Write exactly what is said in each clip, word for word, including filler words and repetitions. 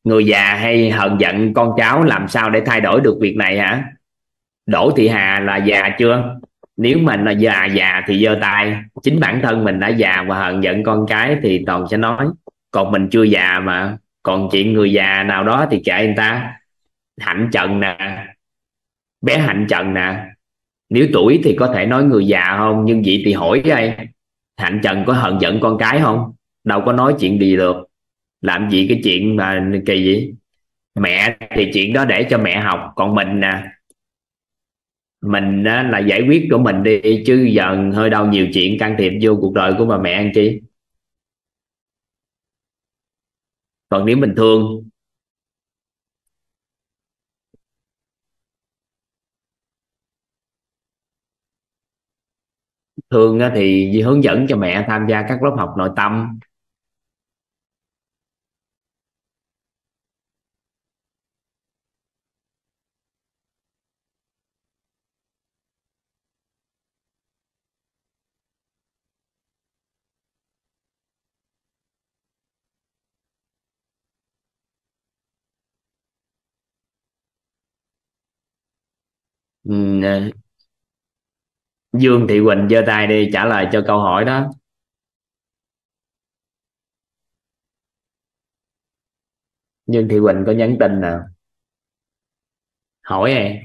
Người già hay hờn giận con cháu, làm sao để thay đổi được việc này hả? Đỗ Thị Hà là già chưa? Nếu mà là già già thì giơ tay. Chính bản thân mình đã già và hờn giận con cái thì Toàn sẽ nói. Còn mình chưa già mà. Còn chuyện người già nào đó thì kệ người ta. Hạnh Trần nè, bé Hạnh Trần nè. Nếu tuổi thì có thể nói người già không, nhưng vậy thì hỏi đây, Hạnh Trần có hờn giận con cái không? Đâu có nói chuyện gì được. Làm gì cái chuyện mà kỳ vậy? Mẹ thì chuyện đó để cho mẹ học, còn mình nè, mình á, là giải quyết của mình đi, chứ giờ hơi đâu nhiều chuyện can thiệp vô cuộc đời của bà mẹ ăn chi. Còn nếu mình thương thương á, thì hướng dẫn cho mẹ tham gia các lớp học nội tâm. ừ, Dương Thị Quỳnh giơ tay đi, trả lời cho câu hỏi đó. Dương Thị Quỳnh có nhắn tin nào hỏi em?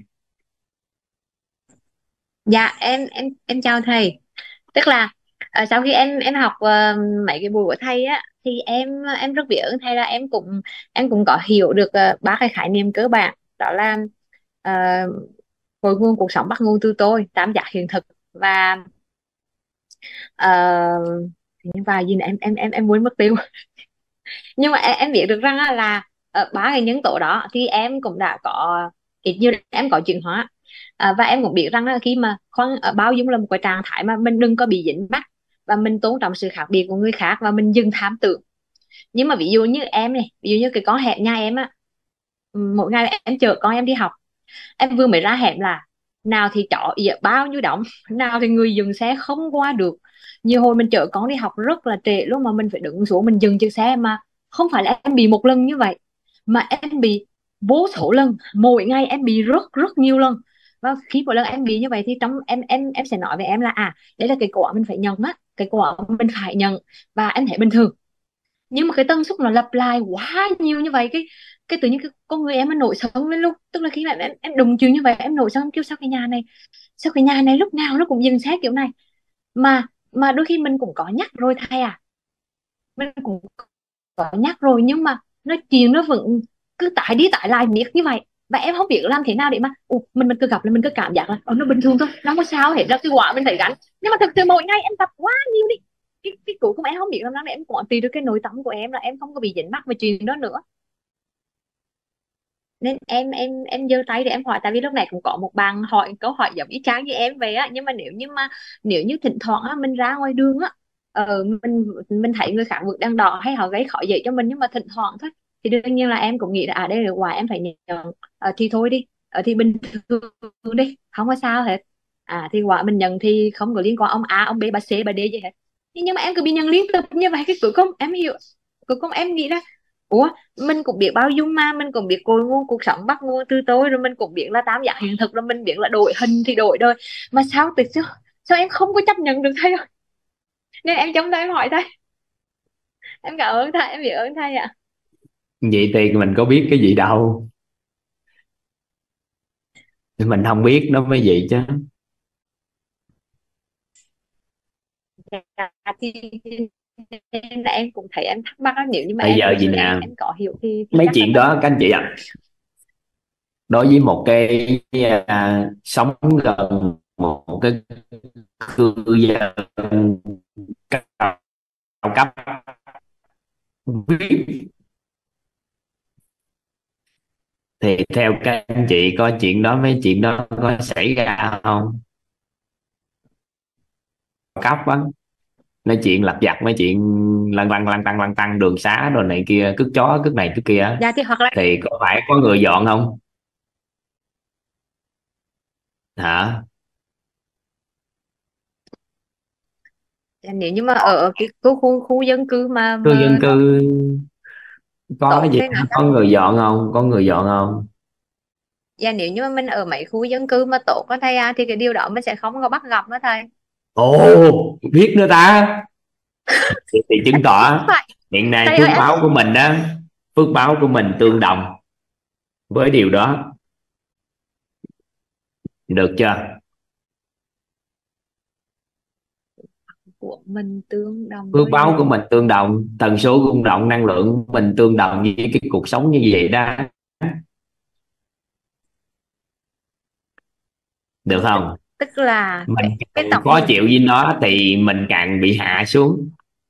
Dạ em em em chào thầy. Tức là ờ, sau khi em em học ờ, mấy cái buổi của thầy á thì em em rất biết ơn thầy là em cũng em cũng có hiểu được ờ, ba cái khái niệm cơ bản, đó là uh, cội nguồn cuộc sống bắt nguồn từ tôi, tam giác hiện thực, và uh, và gì nữa? em em em em muốn mất tiêu. Nhưng mà em, em biết được rằng á là ờ, ba cái nhân tố đó thì em cũng đã có ít nhiều em có chuyển hóa. À, và em cũng biết rằng là khi mà khoan ờ, bao dung là một cái trạng thái mà mình đừng có bị dính mắc, và mình tôn trọng sự khác biệt của người khác, và mình dừng tham tưởng. Nhưng mà ví dụ như em này, ví dụ như cái con hẻm nhà em á, mỗi ngày em chở con em đi học, em vừa mới ra hẻm là nào thì chó ỉa bao nhiêu đóng, nào thì người dừng xe không qua được. Nhiều hồi mình chở con đi học rất là trễ lúc mà mình phải đứng xuống mình dừng chiếc xe, mà không phải là em bị một lần như vậy, mà em bị vô số lần, mỗi ngày em bị rất rất nhiều lần. Và khi mỗi lần em bị như vậy thì trong em em em sẽ nói với em là à, đấy là cái quả mình phải nhận á, cái quả mình phải nhận, và em thấy bình thường. Nhưng mà cái tần suất nó lặp lại quá nhiều như vậy, cái cái tự nhiên cái con người em nó nổi sống lên luôn. Tức là khi mà em em đụng chuyện như vậy em nổi sống, em kêu sao cái nhà này, sao cái nhà này lúc nào nó cũng dừng xe kiểu này. Mà mà đôi khi mình cũng có nhắc rồi thầy à, mình cũng có nhắc rồi, nhưng mà nó chuyện nó vẫn cứ tái đi tái lại miết như vậy. Và em không biết làm thế nào để mà ủa, mình mình cứ gặp là mình cứ cảm giác là ờ, nó bình thường thôi, nó không có sao hết, là cái quả mình phải gánh. Nhưng mà thực sự mỗi ngày em tập quá nhiều đi, cái cái cuối cùng em không biết làm sao để em quản trị được cái nội tâm của em, là em không có bị dính mắc vào chuyện đó nữa. Nên em em em giơ tay để em hỏi, tại vì lúc này cũng có một bạn hỏi câu hỏi giống y chang như em về á. Nhưng mà nếu như mà nếu như thỉnh thoảng á, mình ra ngoài đường á, ờ, mình mình thấy người khác vượt đèn đỏ hay họ gây khó dễ cho mình, nhưng mà thỉnh thoảng thôi, thì đương nhiên là em cũng nghĩ là à đây là quà em phải nhận. Ờ, thì thôi đi, ờ, thì bình thường đi, không có sao hết. À thì quả mình nhận thì không có liên quan ông A ông B bà C bà D gì hết. Thế nhưng mà em cứ bị nhận liên tục như vậy, cái cuối cùng em hiểu, cuối cùng em nghĩ là ủa, mình cũng biết bao dung mà, mình cũng biết cội nguồn cuộc sống bắt nguồn từ tôi, rồi mình cũng biết là tam giác hiện thực, rồi mình biết là đổi hình thì đổi đời, mà sao từ sao sao em không có chấp nhận được thầy ơi. Nên em chống tay em hỏi thầy. Em cảm ơn thầy, em biết ơn thầy ạ. Vậy thì mình có biết cái gì đâu, mình không biết nó mới vậy chứ. Dạ, thì nên là em cũng thấy em thắc mắc á, nếu như mà Bây em giờ thực gì sự em nè, em có hiểu thì thì mấy chắc là chuyện đó các anh chị ạ, đối với một cái à, sống gần một cái cư dân cao cấp thì theo các anh chị coi chuyện đó, mấy chuyện đó có xảy ra không? Cấp á, nói chuyện lặt vặt, mấy chuyện lăn lăn lăn tăng lăn tăng đường xá rồi này kia, cướp chó cướp này cướp kia á, dạ thì hoặc là thì có phải có người dọn không? Hả? nếu như mà ở cái khu khu, khu dân cư mà Cư dân mà nó cư Có cái tốt gì cái nó có người dọn không, có người dọn không? Và nếu như mà mình ở mấy khu dân cư mà tốt á thầy à, thì cái điều đó mình sẽ không có bắt gặp đó thầy. Ồ, biết nữa ta. thì, thì chứng tỏ Phải hiện nay thầy phước ơi em. báo của mình đó, phước báo của mình tương đồng với điều đó, được chưa? Của mình tương đồng Phước với báo của điều. mình tương đồng, tần số rung động năng lượng của mình tương đồng với cái cuộc sống như vậy đó, được tức, không? tức là Mình cái cái càng tổng. khó chịu với nó thì mình càng bị hạ xuống.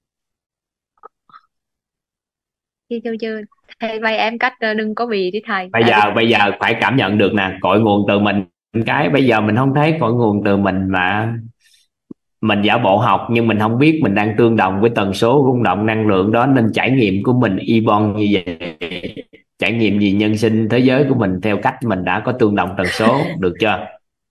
Chứ chứ chứ thầy bày em cách ờ, đừng có bị đi thầy, bây tại vì giờ bây giờ phải cảm nhận được nè, cội nguồn từ mình. Cái bây giờ mình không thấy cội nguồn từ mình mà mình giả bộ học, nhưng mình không biết mình đang tương đồng với tần số rung động năng lượng đó, nên trải nghiệm của mình y bon như vậy. Trải nghiệm gì nhân sinh thế giới của mình theo cách mình đã có tương đồng tần số, được chưa?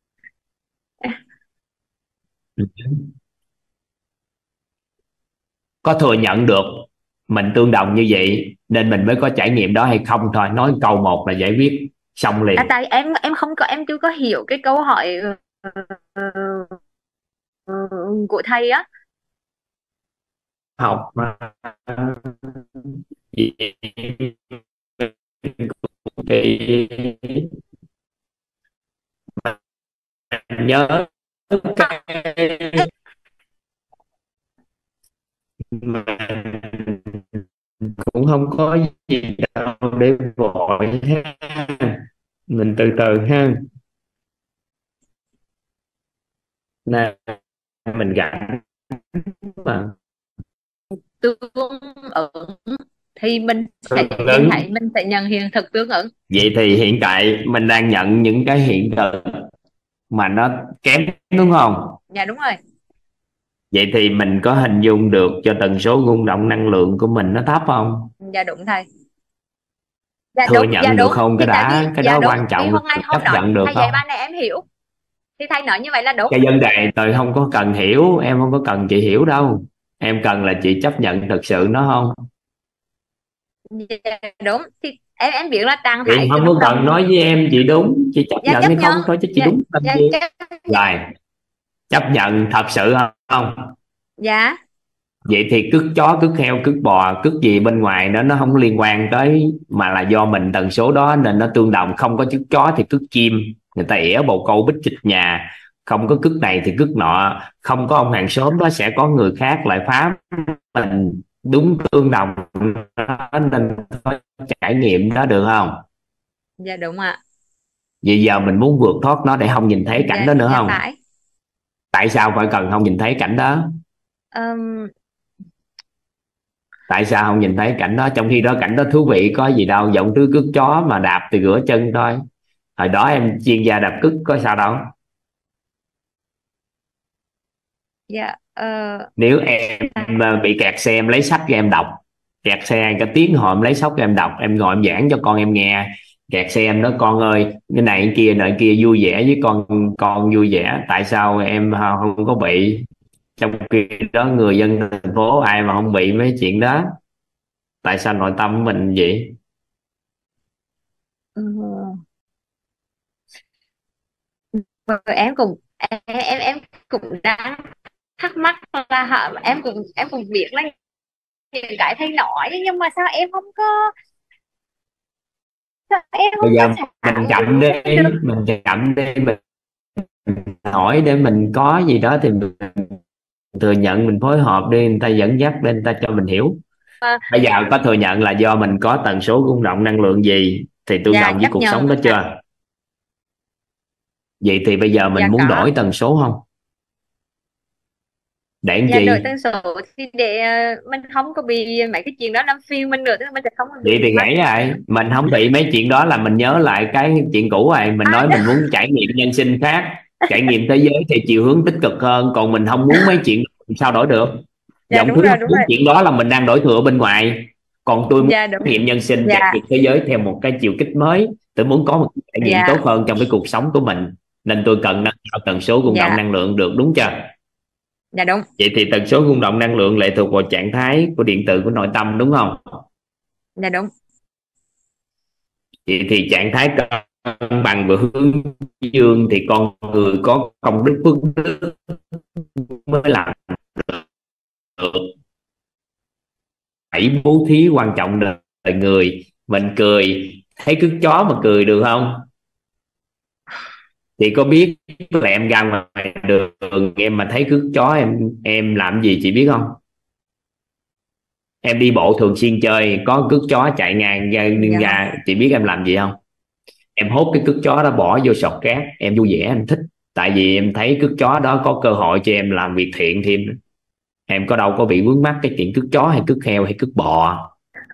Có thừa nhận được mình tương đồng như vậy nên mình mới có trải nghiệm đó hay không thôi, nói câu một là giải quyết xong liền. à, tại em em không có, em chưa có hiểu cái câu hỏi ờ, ờ, của thầy á. Học mà thì nhớ cái mà cũng không có gì đâu để vội ha, mình từ từ ha. Nè, mình gặp mà Tương ứng thì mình sẽ tương nhìn ứng. thấy, mình sẽ nhận hiện thực tương ứng. Vậy thì hiện tại mình đang nhận những cái hiện thực mà nó kém, đúng không? Dạ đúng rồi. Vậy thì mình có hình dung được cho tần số rung động năng lượng của mình nó thấp không? Dạ đúng thầy. Dạ Thừa đúng, dạ nhận được đúng không thì cái tại vì đã, cái dạ đó đúng quan vì trọng là hôm nay hôm chấp đó nhận được thầy không? dạy bài này em hiểu, thì thầy nói như vậy là đúng. Cái vấn đề tôi không có cần hiểu, em không có cần chị hiểu đâu, em cần là chị chấp nhận thực sự nó không? Dạ đúng thì em em biết là trạng Chị thái không có rung cần động. nói với em chị đúng, chị chấp Dạ nhận chấp hay không nhận. thôi chứ chị Dạ đúng làm dạ gì. chấp nhận. Rồi, chấp nhận thật sự không? Dạ Vậy thì cứt chó, cứt heo, cứt bò, cứt gì bên ngoài đó nó không liên quan tới, mà là do mình tần số đó nên nó tương đồng. Không có cứt chó thì cứt chim, người ta ỉa bồ câu bích chịch nhà. Không có cứt này thì cứt nọ, không có ông hàng xóm đó sẽ có người khác lại phá mình, đúng tương đồng đó, nên có trải nghiệm đó, được không? dạ đúng ạ. Vậy giờ mình muốn vượt thoát nó để không nhìn thấy cảnh Dạ đó nữa dạ không? phải. Tại sao phải cần không nhìn thấy cảnh đó? Ừm, Tại sao không nhìn thấy cảnh đó, trong khi đó cảnh đó thú vị có gì đâu, giọng tứ cước chó mà đạp thì rửa chân thôi. Hồi đó em chuyên gia đạp cứt có sao đâu. dạ ờ, Nếu em ờ, bị kẹt xe em lấy sách cho em đọc, kẹt xe cả tiếng hồi em lấy sách cho em đọc, em ngồi em giảng cho con em nghe. Kẹt xe em nói con ơi cái này cái kia nọ kia vui vẻ với con con vui vẻ, tại sao em không có bị? Trong khi đó người dân thành phố ai mà không bị mấy chuyện đó? Tại sao nội tâm của mình vậy? ờ, và em cũng em em em cũng đang thắc mắc là hả, em cũng em cũng biết là những cái thầy nói nhưng mà sao em không có, sao em Bây không có giờ mình cảm chậm đi, ứng được. mình chậm đi, mình hỏi để mình có gì đó thì mình thừa nhận, mình phối hợp đi, người ta dẫn dắt lên, người ta cho mình hiểu. Mà, Bây giờ có thừa nhận là do mình có tần số rung động năng lượng gì thì tương dạ đồng với chấp cuộc nhận sống đó thầy. chưa? Vậy thì bây giờ mình Dạ muốn có. đổi tần số không? Để làm Dạ đổi chi? tần số thì để ờ, mình không có bị mấy cái chuyện đó làm phiền mình nữa, tức là mình sẽ không có Vậy bị thì mất. gãy rồi, mình không bị mấy chuyện đó là mình nhớ lại cái chuyện cũ rồi, mình À, nói mình muốn trải nghiệm nhân sinh khác, trải nghiệm thế giới thì chiều hướng tích cực hơn, còn mình không muốn mấy chuyện đó, làm sao đổi được? dạ Giọng đúng thứ rồi không đúng muốn rồi. chuyện đó là mình đang đổi thừa bên ngoài, còn tôi muốn Dạ đúng. trải nghiệm nhân sinh, Dạ trải nghiệm thế giới theo một cái chiều kích mới. Tôi muốn có một cái trải nghiệm tốt dạ hơn trong cái cuộc sống của mình, nên tôi cần nâng cao tần số rung động dạ năng lượng, được đúng chưa? dạ đúng. Vậy thì tần số rung động năng lượng lệ thuộc vào trạng thái của điện tử của nội tâm, đúng không? Dạ đúng. Thì, thì trạng thái cân bằng và hướng dương thì con người có công đức phước đức mới làm được. Hãy bố thí quan trọng đời người. Mình cười, thấy cứt chó mà cười được không? Thì có biết là em ra ngoài đường em mà thấy cứt chó em em làm gì chị biết không? Em đi bộ thường xuyên chơi có cứt chó chạy ngang ra, Dạ không. ra chị biết em làm gì không? Em hốt cái cứt chó đó bỏ vô sọt cát, em vui vẻ em thích. Tại vì em thấy cứt chó đó có cơ hội cho em làm việc thiện thêm. Em có đâu có bị vướng mắc cái chuyện cứt chó hay cứt heo hay cứt bò.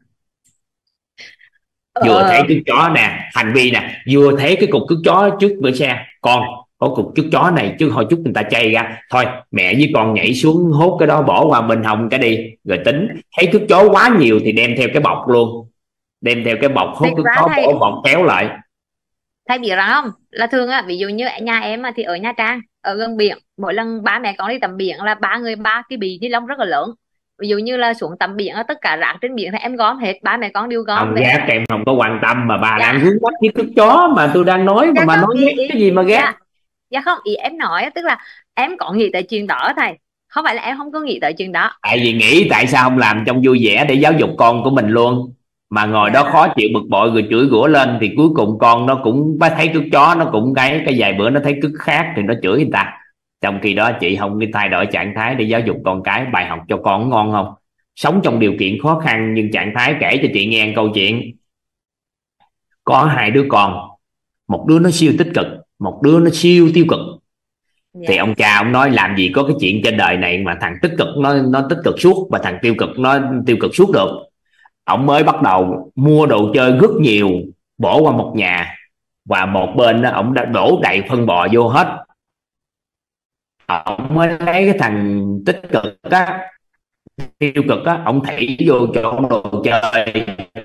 Vừa thấy Ờ. cứt chó nè, hành vi nè, vừa thấy cái cục cứt chó trước bữa xe, con có cục cứt chó này chứ hồi chút người ta chay ra thôi, mẹ với con nhảy xuống hốt cái đó bỏ qua bên hông cái đi rồi tính. Thấy cứt chó quá nhiều thì đem theo cái bọc luôn, đem theo cái bọc hốt Thực cứt ra chó thầy bỏ bọc kéo lại. thầy biết rằng không, là thường á, ví dụ như ở nhà em mà thì ở Nha Trang ở gần biển, mỗi lần ba mẹ con đi tắm biển là ba người ba cái bì ni lông rất là lớn. Ví dụ như là xuống tắm biển tất cả rác trên biển thì em gom hết, ba mẹ con đều gom Ông về. ghét em không có quan tâm mà bà đang Dạ. vướng mắt với cứt chó mà tôi đang nói mà Dạ bà không, nói ý ghét ý cái gì mà ghét. dạ. Dạ không, ý em nói á, tức là em có nghĩ tới chuyện đó thầy, không phải là em không có nghĩ tới chuyện đó. Tại vì nghĩ tại sao không làm trong vui vẻ để giáo dục con của mình luôn, mà ngồi đó Dạ. khó chịu bực bội rồi chửi rủa lên thì cuối cùng con nó cũng thấy cứt chó nó cũng cái cái vài bữa nó thấy cứt khác thì nó chửi người ta. Trong khi đó chị không đi thay đổi trạng thái để giáo dục con cái, bài học cho con ngon không? Sống trong điều kiện khó khăn nhưng trạng thái kể cho chị nghe câu chuyện. Có hai đứa con, một đứa nó siêu tích cực, một đứa nó siêu tiêu cực. Thì Dạ. ông cha ông nói làm gì có cái chuyện trên đời này mà thằng tích cực nó nó tích cực suốt và thằng tiêu cực nó tiêu cực suốt được. Ông mới bắt đầu mua đồ chơi rất nhiều, bổ qua một nhà, và một bên đó ông đã đổ đầy phân bò vô hết. Ông mới lấy cái thằng tích cực á, tiêu cực á, ông thảy vô cho đồ chơi.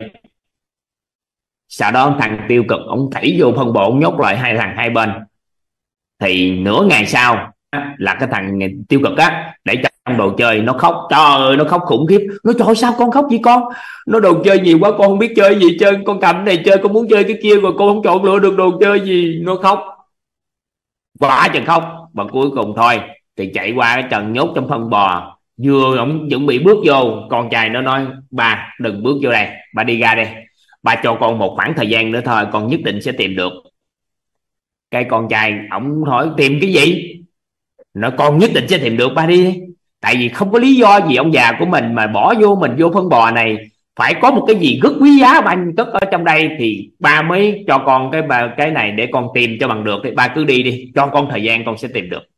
Sau đó thằng tiêu cực ông thảy vô phân bò, ông nhốt lại hai thằng hai bên. Thì nửa ngày sau là cái thằng tiêu cực á để trong đồ chơi nó khóc, trời ơi nó khóc khủng khiếp. Nó trời sao con khóc vậy con? Nó đồ chơi nhiều quá con không biết chơi gì chơi, con cầm này chơi con muốn chơi cái kia rồi con không chọn lựa được đồ chơi gì. Nó khóc quá chừng khóc và cuối cùng thôi thì chạy qua cái trần nhốt trong phân bò. Vừa ông chuẩn bị bước vô, con trai nó nói ba đừng bước vô đây, ba đi ra đây, ba cho con một khoảng thời gian nữa thôi con nhất định sẽ tìm được. Cái con trai ổng hỏi tìm cái gì, nó con nhất định sẽ tìm được, ba đi. Tại vì không có lý do gì ông già của mình mà bỏ vô mình vô phân bò này, phải có một cái gì rất quý giá ba cất ở trong đây thì ba mới cho con cái cái này để con tìm cho bằng được. Thì ba cứ đi đi, cho con thời gian con sẽ tìm được.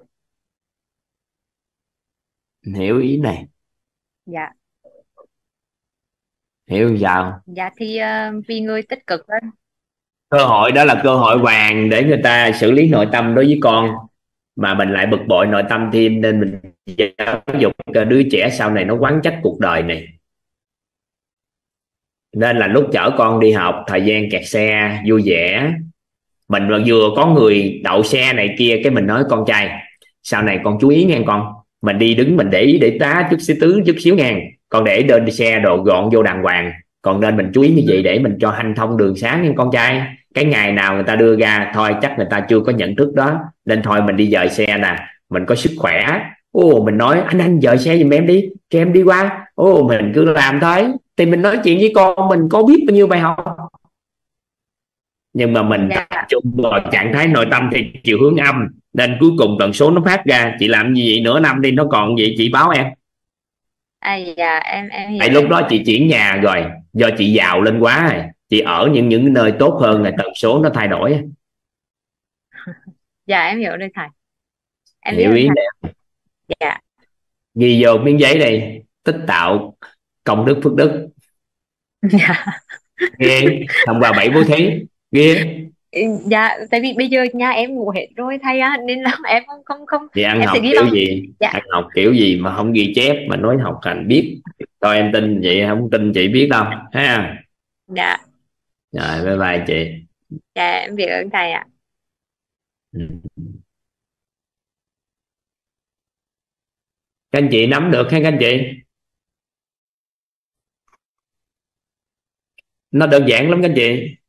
Hiểu ý này? Dạ. Hiểu sao? Dạ thì ờ, vì người tích cực lên. Cơ hội đó là cơ hội vàng để người ta xử lý nội tâm đối với con, mà mình lại bực bội nội tâm thêm nên mình giáo dục đứa trẻ sau này nó quán trách cuộc đời này. Nên là lúc chở con đi học thời gian kẹt xe vui vẻ, mình mà vừa có người đậu xe này kia cái mình nói con trai sau này con chú ý nghe con, mình đi đứng mình để ý để tá chút xíu tứ chút xíu ngang, con để đơn xe đồ gọn vô đàng hoàng, còn nên mình chú ý như vậy để mình cho hanh thông đường xá nha con trai. Cái ngày nào người ta đưa ra thôi chắc người ta chưa có nhận thức đó, nên thôi mình đi dời xe nè, mình có sức khỏe. Ô mình nói anh anh dời xe giùm em đi cho em đi qua, ô mình cứ làm thôi thì mình nói chuyện với con mình có biết bao nhiêu bài học. Nhưng mà mình Dạ. tập trung vào trạng thái nội tâm thì chiều hướng âm, nên cuối cùng tần số nó phát ra. Chị làm gì vậy nửa năm đi nó còn vậy chị báo em. À, dạ em em hiểu Tại lúc em đó hiểu chị em. chuyển nhà rồi, do chị giàu lên quá rồi, chị ở những những nơi tốt hơn là tần số nó thay đổi. Dạ em hiểu rồi thầy, em biết Hiểu rồi ý thầy. nè? Dạ. Ghi vô miếng giấy đây, tích tạo công đức phước đức. Dạ. Ghi thông qua bảy bố thí. Ghi. Ừ, dạ tại vì bây giờ nhà em ngủ hết rồi thầy á, nên là em không không không Vậy ăn em sẽ học ghi kiểu bằng. gì? Dạ. Ăn học kiểu gì mà không ghi chép mà nói học hành biết? Thôi em tin vậy không tin chị biết đâu ha. Dạ. Rồi bye bye chị. Dạ em biết ơn thầy ạ. Ừ. Các anh chị nắm được hay các anh chị? nó đơn giản lắm các anh chị.